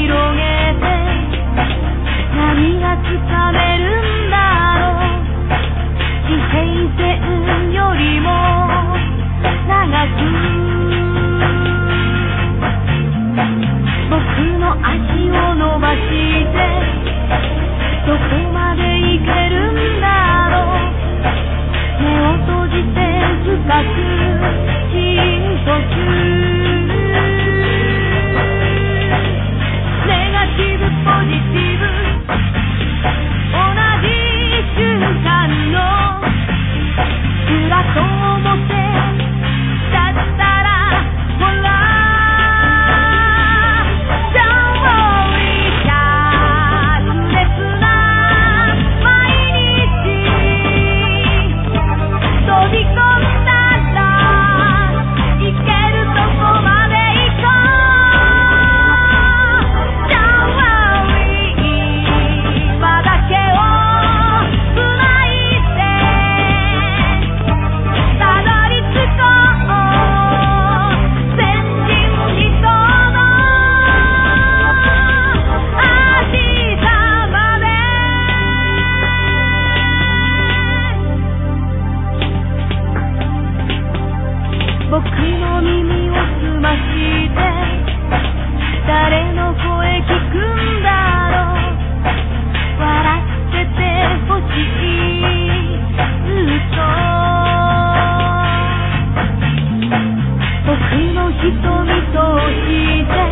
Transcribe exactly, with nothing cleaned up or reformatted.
広げて何がつかめるんだろう。地平線よりも長く僕の足を伸ばしてどこまで行けるんだろう。目を閉じて深く深呼吸。ネガティブポジティブ同じ瞬間の裏と表だったらほらDon't worry 灼熱な毎日飛び込んだら行けるとこまで行こう。Don't worry 今だけを繋いでたどり着こう。先人人の明日まで。僕の耳を澄まして誰の声聞くんだろう。笑っててほしいずっと僕の瞳として